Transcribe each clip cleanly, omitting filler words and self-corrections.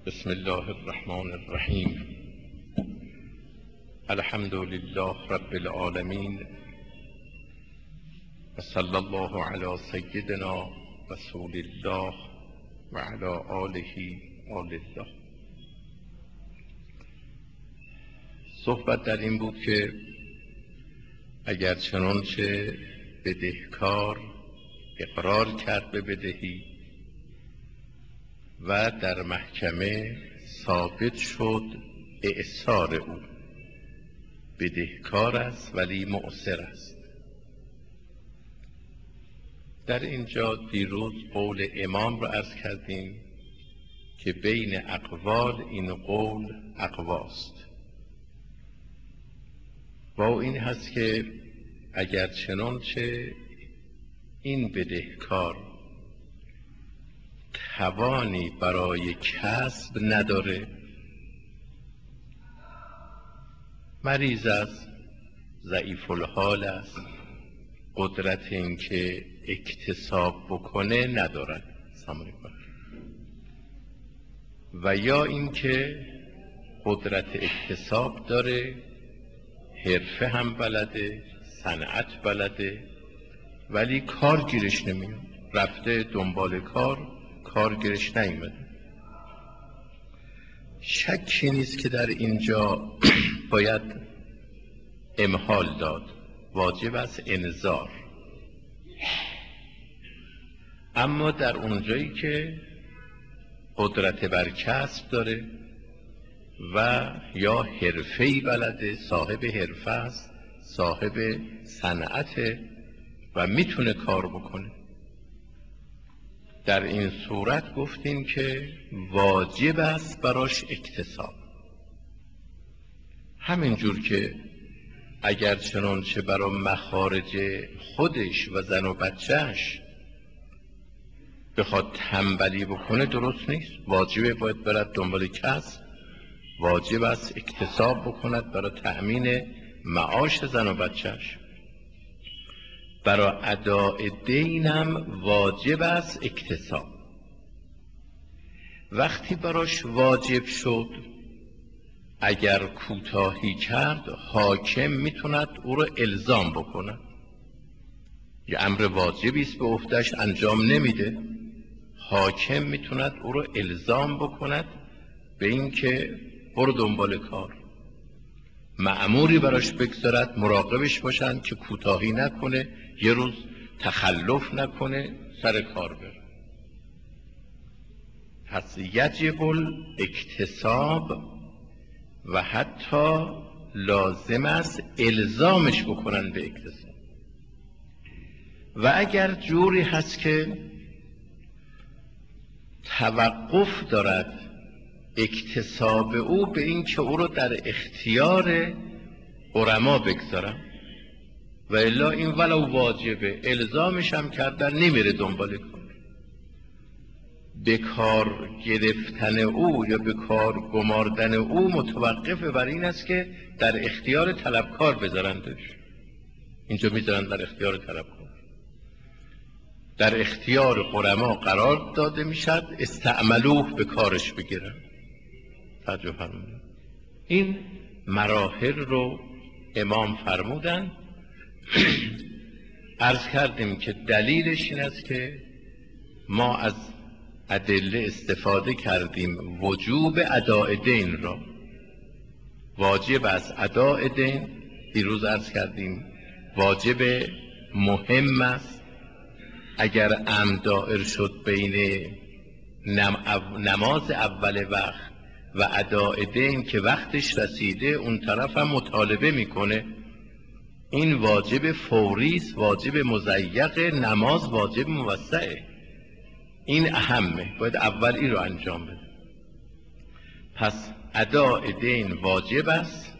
بسم الله الرحمن الرحیم. الحمد لله رب العالمین و صلی الله علی سیدنا رسول الله و علی آله آل الله. صحبت در این بود که اگر چنانچه بدهکار اقرار کرد به بدهی و در محکمه ثابت شد اعسار او، بدهکار است ولی معسر است. در اینجا دیروز قول امام را عرض کردیم که بین اقوال این قول اقواست. با این هست که اگر چنانچه این بدهکار توانی برای کسب نداره، مریض است، ضعیف الحال است، قدرت این که اکتساب بکنه ندارد و یا این که قدرت اکتساب داره، حرفه هم بلده، صنعت بلده، ولی کار گیرش نمیاد، رفته دنبال کار گیرش نیامده. شکی نیست که در اینجا باید امهال داد، واجب است انذار. اما در اونجایی که قدرت بر کسب داره و یا حرفه‌ای بلده، صاحب حرفه است، صاحب صنعت و میتونه کار بکنه، در این صورت گفتیم که واجب است براش اکتساب. همینجور که اگر چنانچه برای مخارج خودش و زن و بچهش بخواد تنبلی بکنه درست نیست، واجبه باید برد دنبال کسب، واجب است اکتساب بکند برای تأمین معاش زن و بچهش. برای اداء دینم واجب است اکتساب. وقتی براش واجب شد، اگر کوتاهی کرد حاکم میتوند او را الزام بکند. یه امر واجبی است به عهده‌اش انجام نمیده، حاکم میتوند او را الزام بکند به این که برو دنبال کار. مأموری براش بگذارد، مراقبش باشند که کوتاهی نکنه، یه روز تخلف نکنه، سر کار بره. پس یجب الاکتساب و حتی لازم است الزامش بکنن به اکتساب. و اگر جوری هست که توقف دارد اکتساب او به این که او رو در اختیار علما بگذارم، و الا این ولو واجبه الزامش هم کردن نمیره دنبال کار، به کار گرفتن او یا به کار گماردن او متوقف بر این است که در اختیار طلبکار بذارندش. اینجا میذارن در اختیار طلبکار، در اختیار علما قرار داده میشد، استعملوه به کارش بگیرن. توجه فرمودید. این مراحل رو امام فرمودن. عرض کردیم که دلیلش این است که ما از ادله استفاده کردیم وجوب اداء دین را. واجب است اداء دین، دیروز عرض کردیم واجب مهم است. اگر امر دائر شد بین نماز اول وقت و اداء دین که وقتش رسیده، اون طرف هم مطالبه میکنه، این واجب فوری است، واجب مضیق، نماز واجب موسعه، این اهمه، باید اول این رو انجام بده. پس اداء دین واجب است.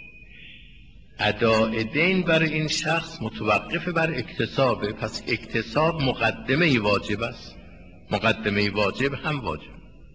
اداء دین برای این شخص متوقف بر اکتسابه، پس اکتساب مقدمه واجب است، مقدمه واجب هم واجب،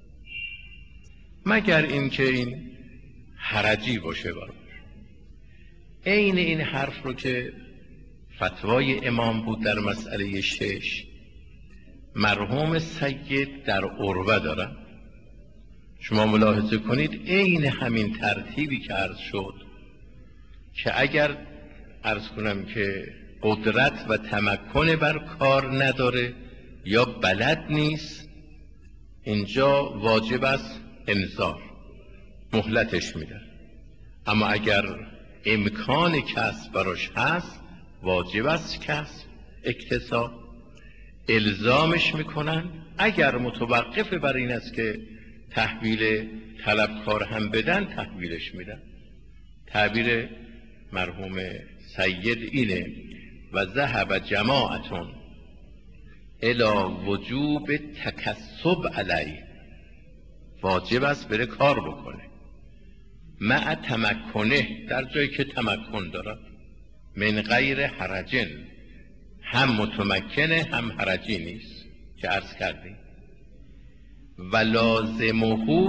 مگر اینکه این حرجی باشه براش. عین این حرف رو که فتوای امام بود در مسئله 6، مرحوم سید در عروه دارن. شما ملاحظه کنید عین همین ترتیبی که عرض شد که اگر عرض کنم که قدرت و تمکن بر کار نداره یا بلد نیست، اینجا واجب است انذار، مهلتش میدن. اما اگر امکان کسب براش هست واجب است کسب، اکتساب، الزامش میکنن. اگر متوقف بر این است که تحویل طلبکار هم بدن تحویلش میدن. تعبیر مرحوم سید اینه و ذهب جماعتون الی وجوب تکسب علیه، واجب است بره کار بکنه، مع تمکنه، در جایی که تمکن دارد، من غیر حرجن، هم متمکنه هم حرجی نیست که عرض کردیم. و لازمه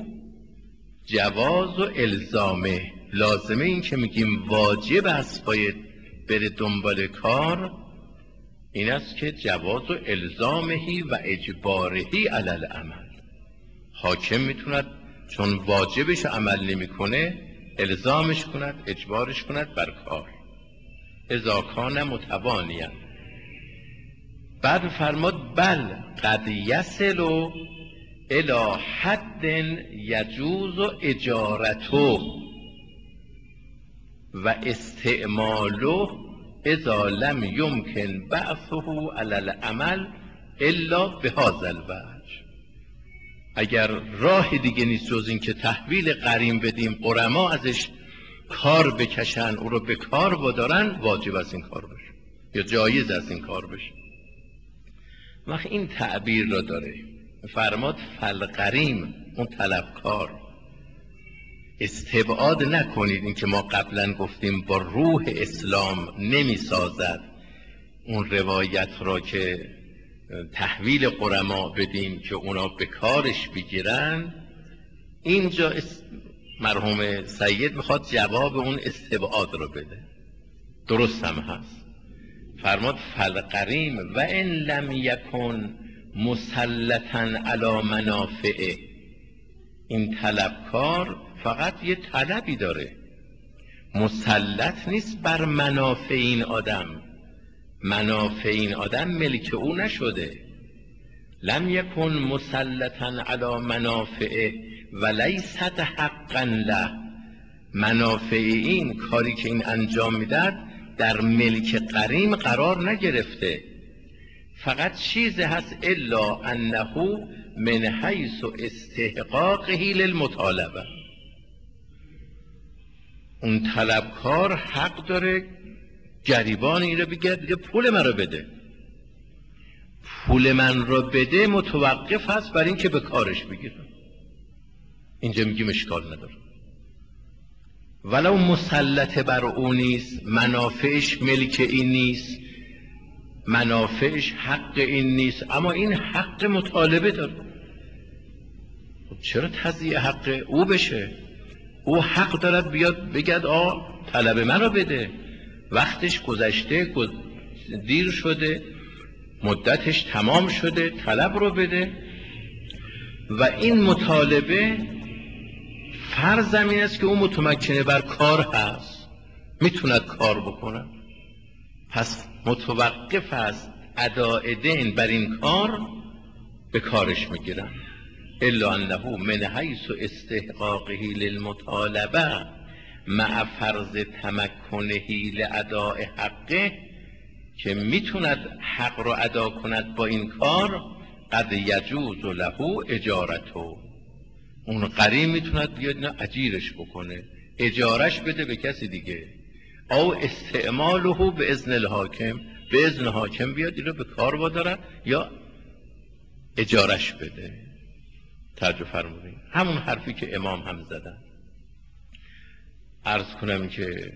جواز و الزامه، لازمه این که میگیم واجب است باید بره دنبال کار این است که جواز و الزامهی و اجبارهی علی العمل، حاکم میتوند چون واجبش عمل نمیکنه الزامش کند، اجبارش کند بر کار، اذا کان متوانیا. بعد فرماد بل قد یصل الی حد یجوز اجارته و استعماله اذا لم یمکن بعثه علی العمل الا بهذا الوجه. اگر راه دیگه نیست جز این که تحویل غریم بدیم، غرما ازش کار بکشن، او رو به کار وادارن، واجب است این کار بشه یا جایز است این کار بشه. وقت این تعبیر را داره، فرماد فالغریم، اون طلبکار. استبعاد نکنید این که ما قبلا گفتیم با روح اسلام نمی سازد اون روایت را که تحویل غرما بدیم که اونا به کارش بگیرن. اینجا مرحوم سید میخواد جواب اون استبعاد رو بده، درست هم هست. فرماد فالغریم و ان لم یکن مسلطا علی منافعه، این طلبکار فقط یه طلبی داره، مسلط نیست بر منافع این آدم، منافع این آدم ملک او نشده. لم یکن مسلطا علی منافعه و لیست حقا له، منافع این کاری که این انجام میداد در ملک غریم قرار نگرفته، فقط چیزی هست الا انه من حیث استحقاقه للمطالبه، اون طلبکار حق داره گریبان این رو بگه پول من رو بده، پول من رو بده، متوقف هست بر این که به کارش بگیرم. اینجا میگیم اشکال نداره، ولو مسلط بر اون نیست، منافعش ملک این نیست، منافعش حق این نیست، اما این حق مطالبه داره. خب چرا تضییع حق او بشه؟ او حق دارد بیاد بگد طلب من رو بده، وقتش گذشته، دیر شده، مدتش تمام شده، طلب رو بده. و این مطالبه فرض این است که او متمکنه بر کار هست، میتوند کار بکنه، پس متوقف است اداء دین بر این کار، به کارش میگیرن. الا انه من حیث استحقاقه للمطالبه مع فرض تمکنه لاداء حقه، که میتوند حق رو ادا کند با این کار، قد یجوز له اجارته، اون غریم میتوند بیاد نه اجیرش بکنه، اجارش بده به کسی دیگه، او استعماله به اذن الحاکم، به اذن حاکم بیاد این رو به کار واداره یا اجارش بده. توجه فرمودین همون حرفی که امام هم زدن. عرض کنم که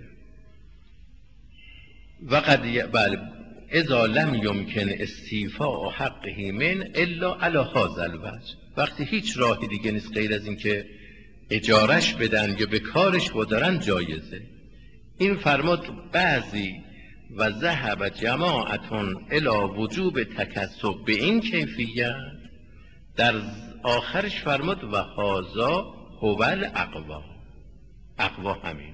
وقد بله اذا لم یمکن استیفاء حقه من الا علی هذا الوجه، وقتی هیچ راهی دیگه نیست غیر از این که اجارش بدن یا به کارش وادارن، جایزه. این فرمود بعضی و ذهب جماعتون الی وجوب تکسب به این کیفیت، در آخرش فرمود و هذا هو الاقوا. اقوا همینه.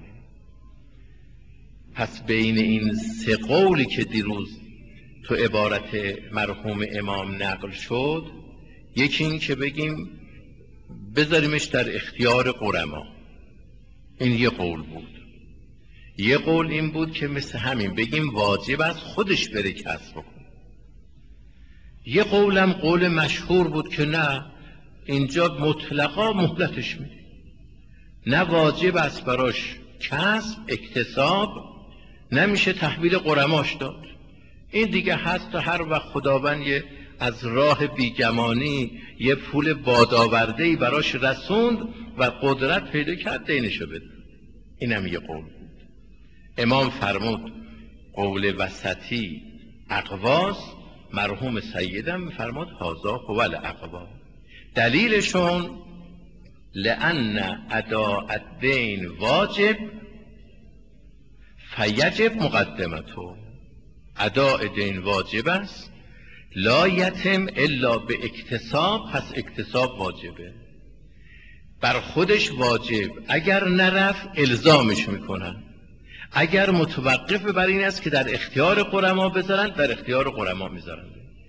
پس بین این سه قولی که دیروز تو عبارت مرحوم امام نقل شد، یکی این که بگیم بذاریمش در اختیار قرما، این یه قول بود. یه قول این بود که مثل همین بگیم واجب از خودش بره کسب بکن. یه قولم قول مشهور بود که نه، اینجا مطلقا مهلتش میده، نه واجب است براش کسب اکتساب، نمیشه تحویل قرماش داد. این دیگه هست تا هر وقت خداوند از راه بیگمانی یه پول بادآورده‌ای براش رسوند و قدرت پیدا کرد دینشو بده. اینم یه قول بود. امام فرمود قول وسطی اقواست، مرحوم سیدم فرمود هذا هو الاقوا. دلیلشون لأن اداء الدین واجب فیجب مقدمته. اداء دین واجب است، لا یتم الا به اکتساب، پس اکتساب واجبه. بر خودش واجب، اگر نرفت الزامش میکنن. اگر متوقف بر این است که در اختیار قرما بذارن، در اختیار قرما میذارن.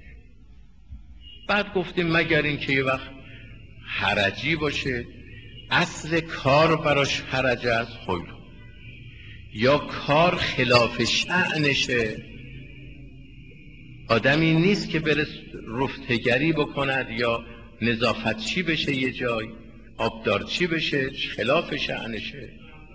بعد گفتیم مگر این که یه وقت حرجی باشه، اصل کار براش حرج است، خب یا کار خلاف شأنشه، آدمی نیست که بره رفتگری بکند یا نظافتچی بشه یه جای، آبدارچی بشه، خلاف شأنشه.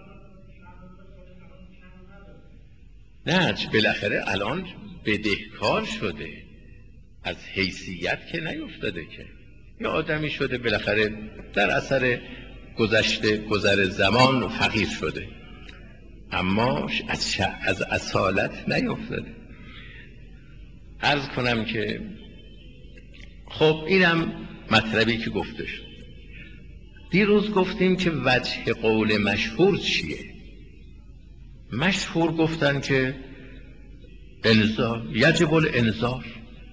نه بالاخره الان بدهکار شده، از حیثیت که نیفتاده که، یا آدمی شده بالاخره در اثر گذر زمان فقیر شده، اما از اصالت نیفتاده. عرض کنم که خب اینم مطلبی که گفته شد. دیروز گفتیم که وجه قول مشهور چیه؟ مشهور گفتن که انذار، یجب الانذار،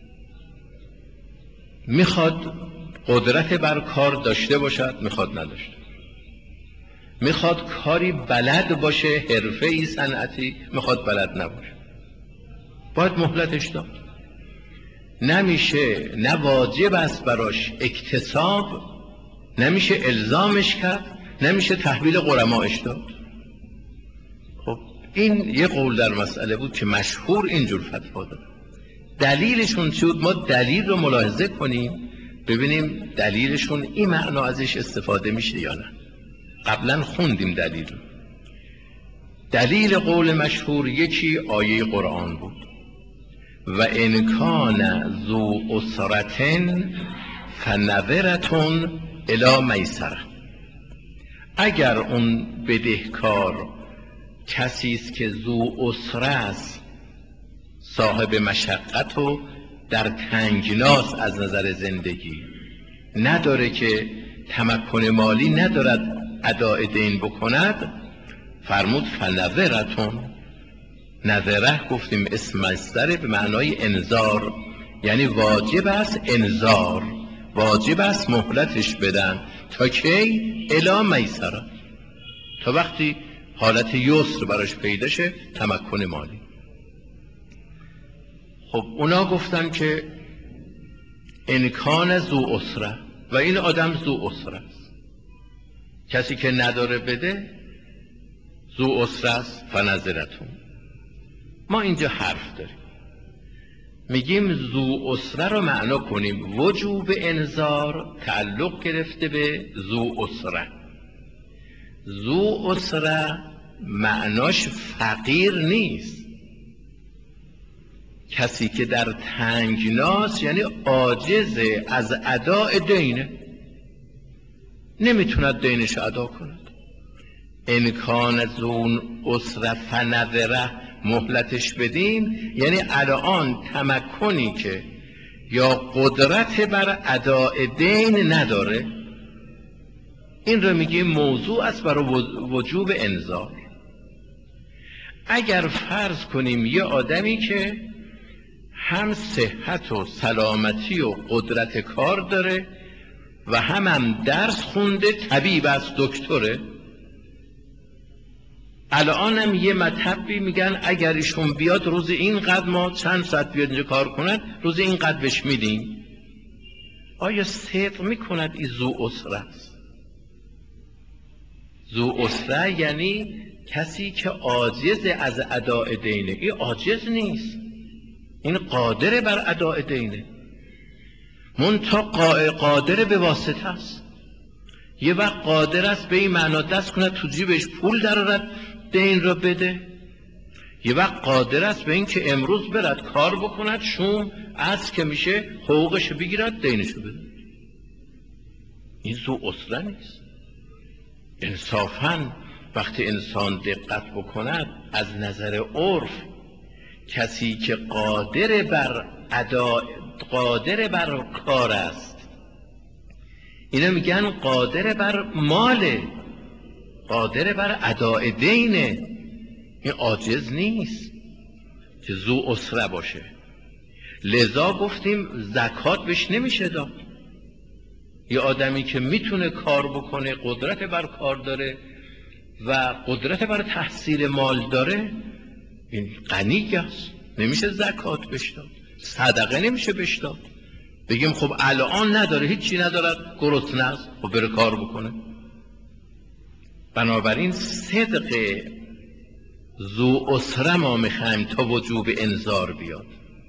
میخواد قدرت بر کار داشته باشد، میخواد نداشته، میخواد کاری بلد باشه، حرفه‌ای صنعتی، میخواد بلد نباشه، باید مهلتش داد. نمیشه، نه واجب است براش اکتساب، نمیشه الزامش کرد، نمیشه تحویل قرماش داد. خب این یه قول در مسئله بود که مشهور اینجور فتوا داد. دلیلشون چی بود؟ ما دلیل رو ملاحظه کنیم ببینیم دلیلشون این معنا ازش استفاده میشه یا نه. قبلا خوندیم دلیل. دلیل قول مشهور یکی آیه قرآن بود و ان کان ذو اسرة فنظرة الی میسرة. اگر اون بدهکار کسی است که ذو اسره است، صاحب مشقت و در تنگناست از نظر زندگی، نداره که تمکن مالی ندارد اداء دین بکند، فرمود فنظرة. نظره گفتیم اسم مصدر به معنای انذار، یعنی واجب است انذار، واجب است مهلتش بدن تا کی؟ الی میسره، تا وقتی حالت یسر براش پیدا شه، تمکن مالی. خب اونا گفتن که امکان ذو اسره، و این آدم ذو اسره است، کسی که نداره بده ذو اسره است. فنظرتون، ما اینجا حرف داریم، میگیم ذو اسره رو معنا کنیم وجوب انذار تعلق گرفته به ذو اسره. ذو اسره معناش فقیر نیست، کسی که در تنگناست یعنی عاجز از اداء دینه، نمیتوند دینش ادا کند. ان کان ذو اسره فنظره، مهلتش بدیم یعنی الان تمکنی که یا قدرت بر اداء دین نداره، این رو میگیم موضوع است برای وجوب انذار. اگر فرض کنیم یه آدمی که هم صحت و سلامتی و قدرت کار داره و هم درس خونده، طبیب است، دکتره. الانم یه مطبی میگن اگر ایشون بیاد روز اینقدر، ما چند ساعت بیاد اینجا کار کند، روز اینقدر بهش میدیم. آیا صدق میکند این ذو اسره است؟ ذو اسره یعنی کسی که عاجز از اداء دینه. این عاجز نیست، این قادر بر اداء دینه، منتها قادر به واسطه است. یه وقت قادر است به این معنا دست کنه تو جیبش پول درآورد دین را بده، یه وقت قادر است به این که امروز برد کار بکند، شوم از که میشه حقوقش بگیرد دینشو بده. این ذو اسره نیست. انصافاً وقتی انسان دقت بکند از نظر عرف، کسی که قادر بر کار است، اینا میگن قادر بر ماله، قادر بر اداء دینه، این عاجز نیست که ذو اسره باشه. لذا گفتیم زکات بهش نمیشه داد. یه آدمی که میتونه کار بکنه، قدرت بر کار داره و قدرت بر تحصیل مال داره، این غنی است، نمیشه زکات بهش داد، صدقه نمیشه بهش داد. بگیم خب الان نداره، هیچی ندارد، گرسنه است، خب بره کار بکنه. بنابراین صدق ذو اسره ما میخوایم تا وجوب انذار بیاد.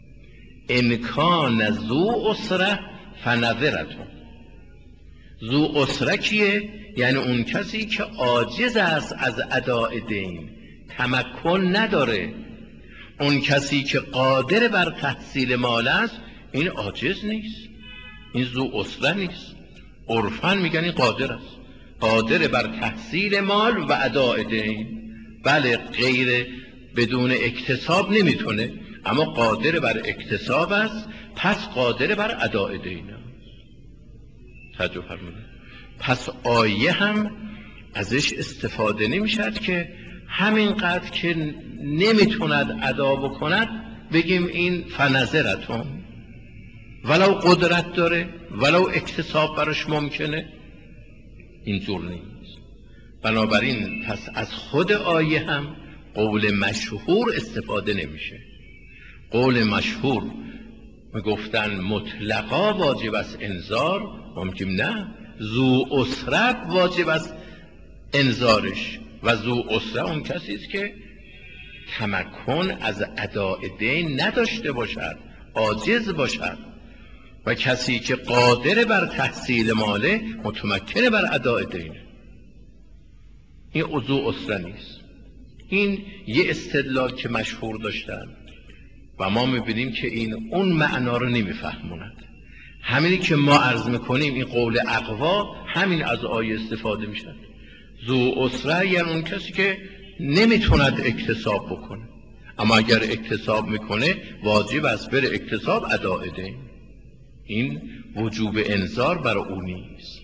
امکان ذو اسره فنظرتون. ذو اسره کیه؟ یعنی اون کسی که عاجز است از اداء دین، تمکن نداره. اون کسی که قادر بر تحصیل مال است، این عاجز نیست، این ذو اسره نیست. عرفاً میگن این قادر است، قادر بر تحصیل مال و اداء دین. بله غیر بدون اکتساب نمیتونه، اما قادر بر اکتساب است، پس قادر بر اداء دین. توجه فرمودید. پس آیه هم ازش استفاده نمیشد که همینقدر که نمیتوند ادا بکند بگیم این فنظرتون، ولو قدرت داره، ولو اکتساب برش ممکنه، اینجور نیست. بنابراین پس از خود آیه هم قول مشهور استفاده نمیشه. قول مشهور میگفتن مطلقا واجب است انذار، ممکن نه، ذو اسره واجب است انذارش. و ذو اسره اون کسی است که تمکن از اداء دین نداشته باشد، عاجز باشد، و کسی که قادر بر تحصیل ماله متمکن بر اداء دین. این ذو اسره نیست. این یه استدلال که مشهور داشتن و ما میبینیم که این اون معنا رو نمیفهموند. همینی که ما عرض میکنیم این قول اقوا، همین از آیه استفاده میشد. ذو اسره یعنی اون کسی که نمیتوند اکتساب بکنه، اما اگر اکتساب میکنه واجب است بر اکتساب اداء دین. این وجوب انذار برای او نیست.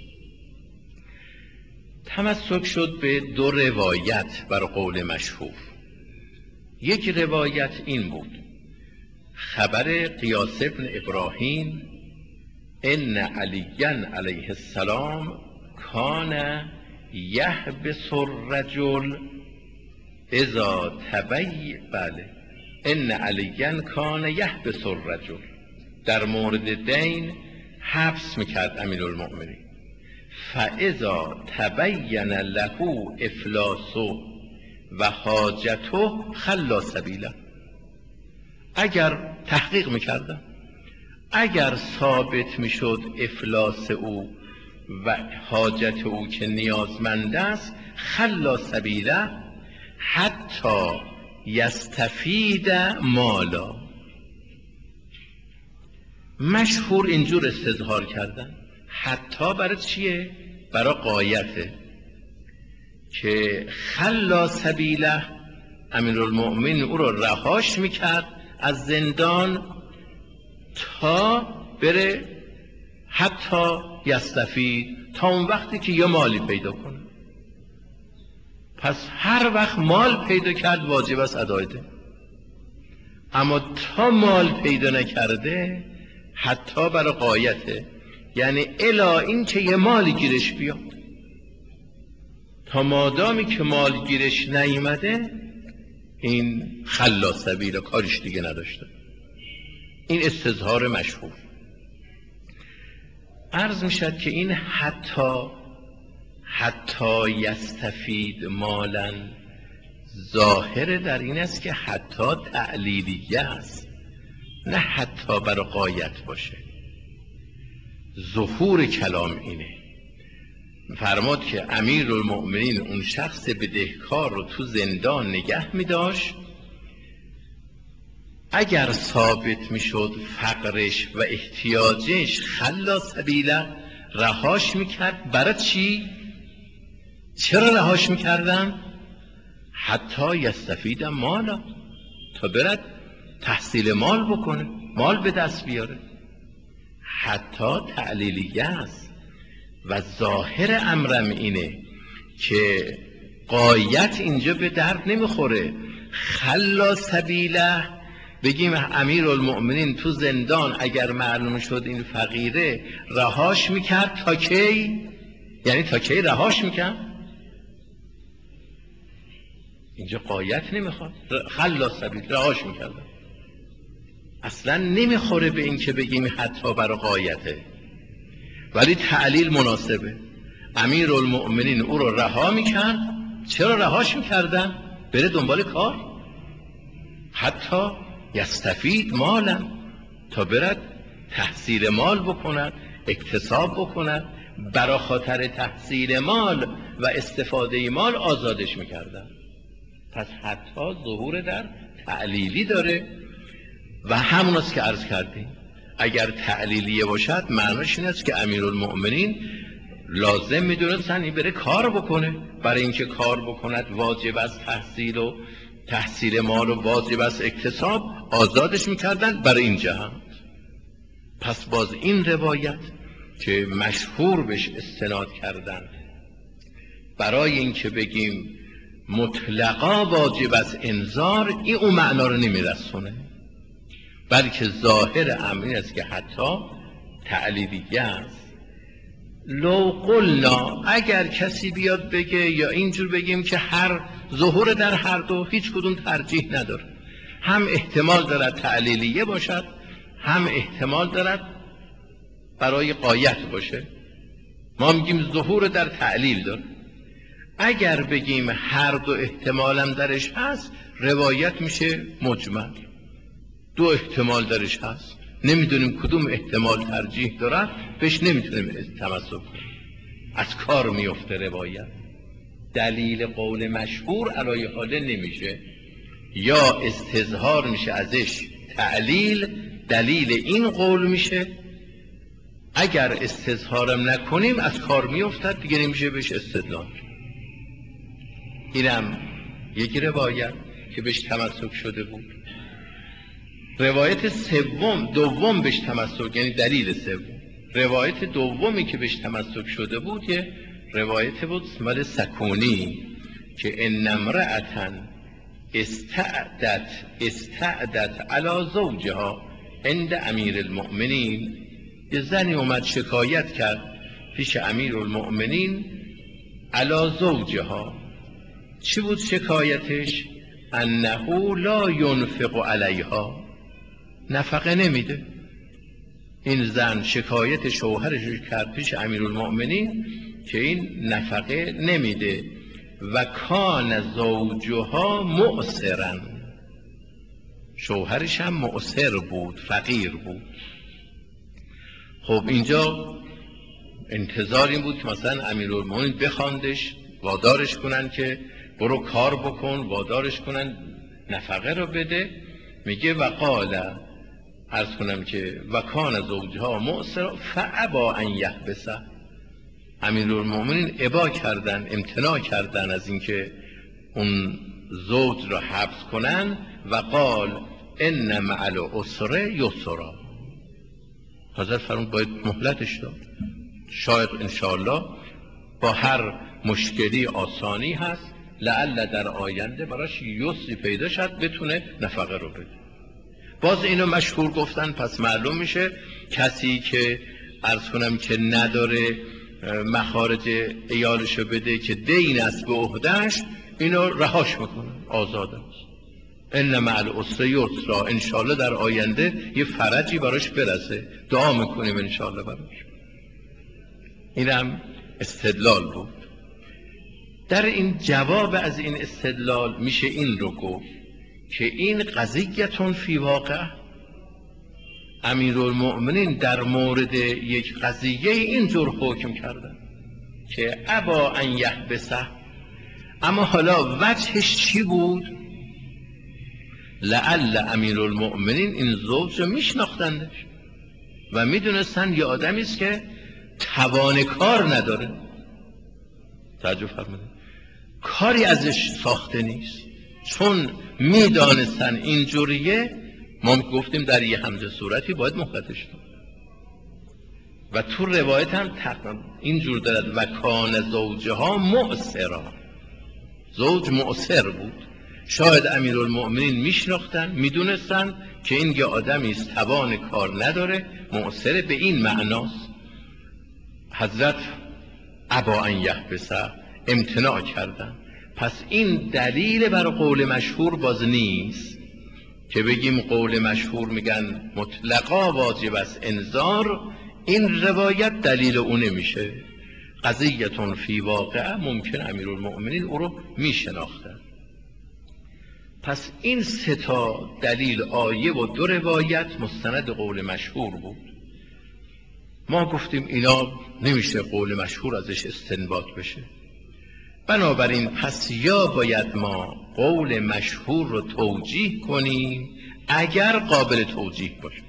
تمسک شد به دو روایت بر قول مشهور. یک روایت این بود، خبر قیاس ابن ابراهیم ان علیاً علیه السلام کان یحبس الرجل اذا بله ان علیاً کان یحبس الرجل، در مورد دین حبس میکرد امیرالمؤمنین، فاذا تبین له افلاسه و حاجته خلا سبیله. اگر تحقیق میکردم، اگر ثابت میشد افلاس او و حاجت او که نیازمند است، خلا سبیله حتی یستفید مالا. مشهور اینجور استظهار کردن، حتی برای چیه؟ برای غایته، که خلا سبیله امیرالمؤمنین او را رهاش میکرد از زندان تا بره حتی یستفید، تا اون وقتی که یه مالی پیدا کنه. پس هر وقت مال پیدا کرد واجب است ادای ده، اما تا مال پیدا نکرده حتی برای غایته، یعنی الا این که یه مالی گیرش بیاد. تا مادامی که مال گیرش نیامده این خلا سبیل کارش دیگه نداشته. این استظهار مشهور. عرض میشد که این حتی یستفید مالا ظاهر در این است که حتی تعلیلیه است، نه حتی برای غایت باشه. ظهور کلام اینه. فرماد که امیرالمؤمنین اون شخص بدهکار رو تو زندان نگه می داشت، اگر ثابت می شد فقرش و احتیاجش خلا سبیله رهاش می کرد. برای چی؟ چرا رهاش می کردن؟ حتی یستفید مالا، تا برد تحصیل مال بکنه، مال به دست بیاره. حتی تعلیلیه است و ظاهر امرم اینه که غایت اینجا به درد نمیخوره. خلا سبیله بگیم امیرالمؤمنین تو زندان اگر معلوم شد این فقیره رهاش میکرد تا کی؟ یعنی تا کی رهاش میکرد؟ اینجا غایت نمیخواد. خلا سبیل رهاش میکرد. اصلا نمیخوره به این که بگیم حتی برای غایته، ولی تعلیل مناسبه. امیرالمؤمنین او رو رها میکرد. چرا رهاش میکردن؟ بره دنبال کار. حتی یستفید مالا، تا برد تحصیل مال بکند، اکتساب بکند. برای خاطر تحصیل مال و استفاده مال آزادش میکردن. پس حتی ظهور در تعلیلی داره و همون است که عرض کردیم. اگر تعلیلیه باشد معناش این است که امیرالمؤمنین لازم میدونستن این بره کار بکنه. برای اینکه کار بکند واجب است تحصیل و تحصیل مال و واجب است اکتساب، آزادش میکردن برای این جهت. پس باز این روایت که مشهور بهش استناد کردن برای اینکه بگیم مطلقا واجب است انذار، این اون معنا رو نمیرسونه، بلکه ظاهر امر است که حتی تعلیلیه است. لو قلنا، اگر کسی بیاد بگه یا اینجور بگیم که هر ظهور در هر دو هیچ کدوم ترجیح نداره، هم احتمال دارد تعلیلیه باشد، هم احتمال دارد برای غایت باشه. ما میگیم ظهور در تعلیل داره. اگر بگیم هر دو احتمالم درش هست، روایت میشه مجمل. دو احتمال درش هست، نمیدونیم کدوم احتمال ترجیح داره، بهش نمیتونیم تمسک کنیم. از کار میفته روایت. دلیل قول مشهور علای حاله نمیشه، یا استظهار میشه ازش تعلیل، دلیل این قول میشه. اگر استظهارم نکنیم از کار میفتد، دیگه نمیشه بهش استدلال. اینم یک روایت که بهش تمسک شده بود. روایت دوم بهش تمسک، یعنی دلیل سوم. روایت دومی که بهش تمسک شده بود یه روایت بود مال سکونی که ان امرأة استعدت علی زوجها عند امیر المؤمنین. یه زنی اومد شکایت کرد پیش امیر المؤمنین علی زوجها. چی بود شکایتش؟ انه لا ينفق علیها، نفقه نمیده. این زن شکایت شوهرش کرد پیش امیرالمؤمنین که این نفقه نمیده. و کان زوجها معسرا، شوهرش هم معسر بود، فقیر بود. خب اینجا انتظار این بود که مثلا امیرالمؤمنین بخواندش، وادارش کنن که برو کار بکن، وادارش کنن نفقه رو بده. میگه و قال، عرض کنم که و کان زوجها معسر فابا ان یحبسه. امیرالمؤمنین ابا کردن، امتناع کردن از اینکه اون زوج را حبس کنن. و قال ان مع العسر یسرا، حضرت فرمود باید مهلتش داد، شاید انشاءالله با هر مشکلی آسانی هست، لعل در آینده براش یسری پیدا شد بتونه نفقه رو بده. باز اینو مشهور گفتن. پس معلوم میشه کسی که عرض کنم که نداره مخارج ایالشو بده، که دین است به عهده‌اش، اینو رهاش میکنه، آزاده است. ان مع العسر یسرا، انشالله در آینده یه فرجی براش برسه، دعا میکنیم انشالله براش. اینم استدلال بود. در این جواب از این استدلال میشه این رو گفت که این قضیتون فی واقع، امیرالمؤمنین در مورد یک قضیه اینجور حکم کردن که ابا ان یحبسه، اما حالا وجهش چی بود؟ لعل امیرالمؤمنین این زوج رو میشناختندش و میدونستن یه آدمی است که توان کار نداره. توجه فرمودید، کاری ازش ساخته نیست. چون میدانستن اینجوریه، ما گفتیم در یه همزه صورتی باید محبتش کنیم. و تو روایت هم اینجور دارد و کان زوجها معسرا، زوج معسر بود. شاید امیرالمؤمنین میشناختن، میدونستن که این یه آدمی است توان کار نداره، معسر، به این معناست. حضرت ابا ان یحبسه امتناع کردن. پس این دلیل بر قول مشهور باز نیست که بگیم قول مشهور میگن مطلقا واجب است انذار، این روایت دلیل اون نمیشه. قضیتون فی واقع، ممکن امیرالمؤمنین او رو میشناختن. پس این سه تا دلیل، آیه و دو روایت، مستند قول مشهور بود. ما گفتیم اینا نمیشه قول مشهور ازش استنباط بشه. بنابراین پس یا باید ما قول مشهور رو توجیه کنیم اگر قابل توجیه باشه.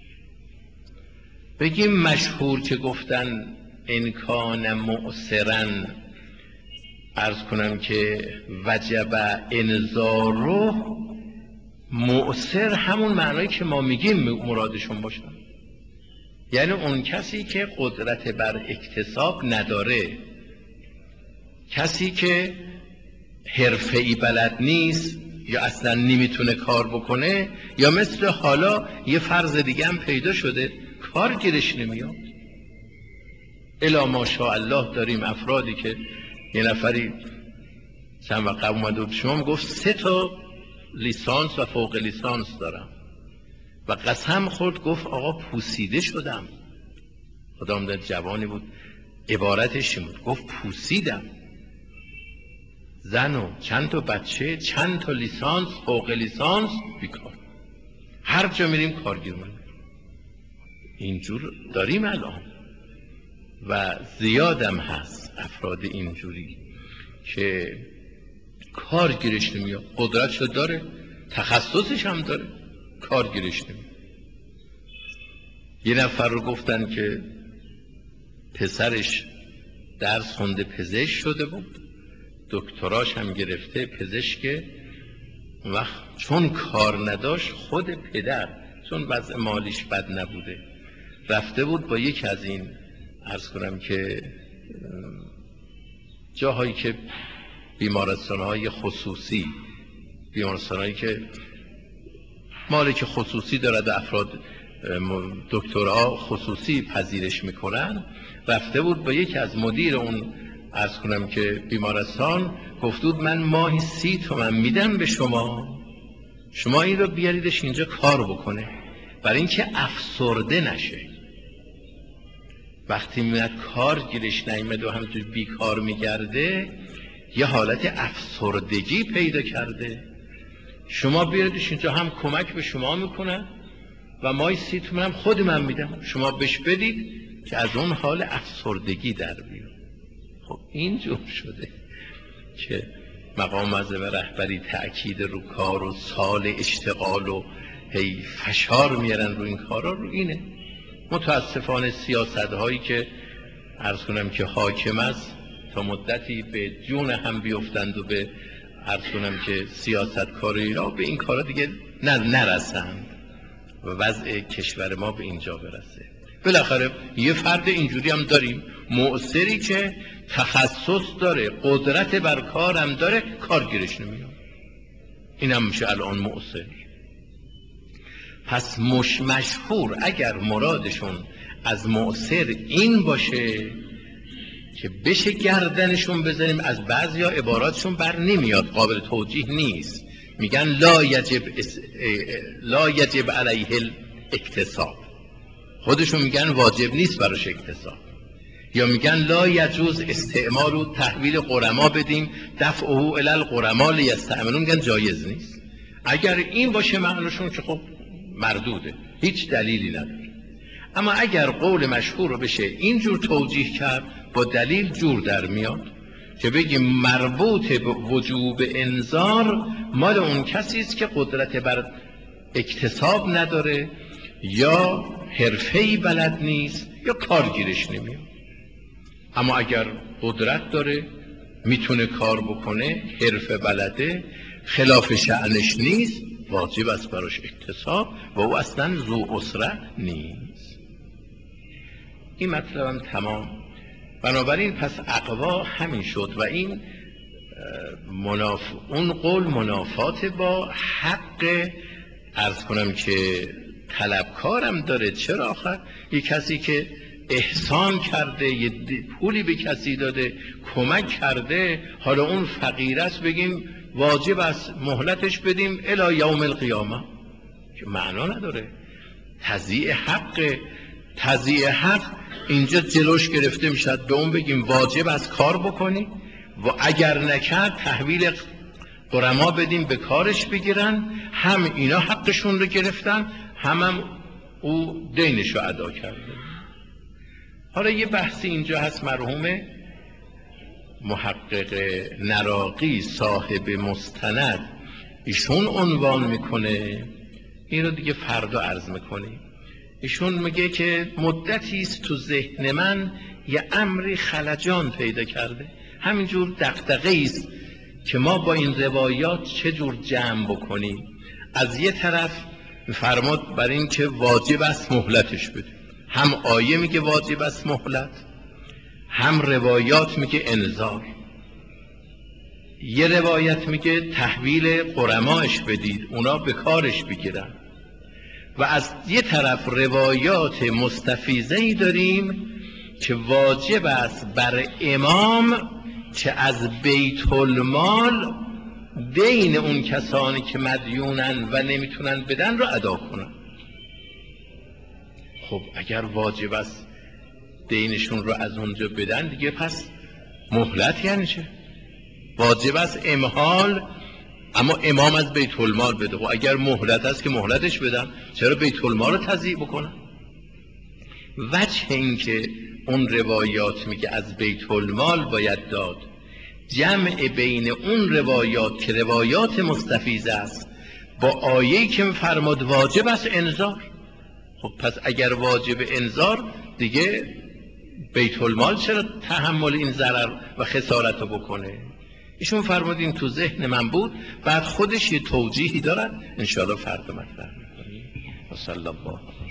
بگیم مشهور که گفتن ان کان معسرا، عرض کنم که وجب انذاره، معسر همون معنایی که ما میگیم مرادشون باشن، یعنی اون کسی که قدرت بر اکتساب نداره، کسی که حرفه‌ای بلد نیست یا اصلا نمیتونه کار بکنه، یا مثل حالا یه فرض دیگه هم پیدا شده کار گیرش نمیاد. الا ماشاءالله داریم افرادی که یه نفری چند وقت اومده بود شما گفت 3 تا لیسانس و فوق لیسانس دارم و قسم خورد گفت آقا پوسیده شدم. خدام در جوانی بود، عبارتش این بود، گفت پوسیدم. زن و چند تا بچه، چند تا لیسانس، فوق لیسانس، بیکار. هر جا میریم کارگیر می‌کنیم. اینجور داریم الان و زیادم هست افراد اینجوری که کار گیرش نمیاد، قدرتشو داره، تخصصش هم داره، کار گیرش نمیاد. یه نفر رو گفتن که پسرش درس خونده پزشک شده بود، دکتراش هم گرفته پزشک، وقت چون کار نداشت خود پدر چون وضع مالیش بد نبوده رفته بود با یکی از این عرض کنم که جاهایی که بیمارستان‌های خصوصی، بیمارستان‌هایی که مالک خصوصی دارد افراد دکترها خصوصی پذیرش میکنن، رفته بود با یکی از مدیر اون عرض کنم که بیمارستان، گفت بود من ماهی 30 تومن میدم به شما این رو بیاریدش اینجا کار بکنه برای اینکه افسرده نشه. وقتی میاد کار گیرش نیامد و همینجور بیکار میگرده، یه حالت افسردگی پیدا کرده. شما بیاریدش اینجا، هم کمک به شما میکنن و ماهی 30 تومن هم خود من میدم، شما بهش بدید که از اون حال افسردگی در بیاد. خب اینجور شده که مقام عزب رهبری تأکید رو کار و سال اشتغال و هی فشار میارن رو این کارا، رو اینه. متاسفانه سیاست هایی که عرض کنم که حاکم است تا مدتی به جون هم بیفتند و به عرض کنم که سیاست کاری را به این کارا دیگه نرسند و وضع کشور ما به اینجا برسه. بالاخره یه فرد اینجوری هم داریم، معسری که تخصص داره، قدرت بر کار هم داره، کار گیرش نمیاد. این هم میشه الان معسر. پس مشهور اگر مرادشون از معسر این باشه که بشه گردنشون بزنیم. از بعضیا عباراتشون بر نمیاد، قابل توجیه نیست. میگن لا یجب علیه الاکتساب، خودشون میگن واجب نیست براش اکتساب. یا میگن لا یجوز استعمال و تحویل غرما بدیم دفعه الی الغرما لیستأمنون، میگن جایز نیست. اگر این باشه معنیشون که خب مردوده، هیچ دلیلی نداره. اما اگر قول مشهور رو بشه اینجور توجیه کرد، با دلیل جور در میاد که بگیم مربوط به وجوب انذار مال اون کسی است که قدرت بر اکتساب نداره، یا حرفه‌ای بلد نیست، یا کارگیرش نمیاد. اما اگر قدرت داره، میتونه کار بکنه، حرفه بلده، خلاف شأنش نیست، واجب است براش اکتساب و او اصلا ذو اسره نیست. این مطلبم تمام. بنابراین پس اقوا همین شد و این اون قول منافات با حق عرض کنم که طلبکارم داره. چرا آخر یک کسی که احسان کرده، یه پولی به کسی داده، کمک کرده، حالا اون فقیر است، بگیم واجب است مهلتش بدیم الی یوم القیامه، که معنا نداره. تضییع حق اینجا جلوش گرفته میشد، به اون بگیم واجب است کار بکنی و اگر نکرد تحویل غرما بدیم به کارش بگیرن. هم اینا حقشون رو گرفتن، هم او دینش رو ادا کرده. حالا یه بحثی اینجا هست، مرحوم محقق نراقی صاحب مستند ایشون عنوان میکنه، این رو دیگه فردا عرض میکنیم. ایشون میگه که مدتی است تو ذهن من یه امری خلجان پیدا کرده، همینجور دغدغه است که ما با این روایات چه جور جمع بکنیم. از یه طرف فرمود بر این که واجب است مهلتش بده، هم آیه میگه واجب است مهلت، هم روایات میگه انذار. یه روایت میگه تحویل غرماش بدید اونا به کارش بگیرن، و از یه طرف روایات مستفیضه‌ای داریم که واجب است بر امام که از بیت المال دین اون کسانی که مدیونن و نمیتونن بدن رو ادا کنن. خب اگر واجب است دینشون رو از اونجا بدن، دیگه پس مهلت یعنی چه؟ واجب است امهال، اما امام از بیت المال بده. و اگر مهلت است که مهلتش بدن، چرا بیت المال رو تضییع بکنن؟ وجه این که اون روایات میگه از بیت المال باید داد، جمع بین اون روایات که روایات مستفیض است با آیه‌ای که فرمود واجب است انذار. خب پس اگر واجب انذار، دیگه بیت المال چرا تحمل این ضرر و خسارت رو بکنه؟ ایشون فرمودین تو ذهن من بود، بعد خودش یه توجیهی دارد، انشاءالله فردا مطرح می‌کنیم. و صلی الله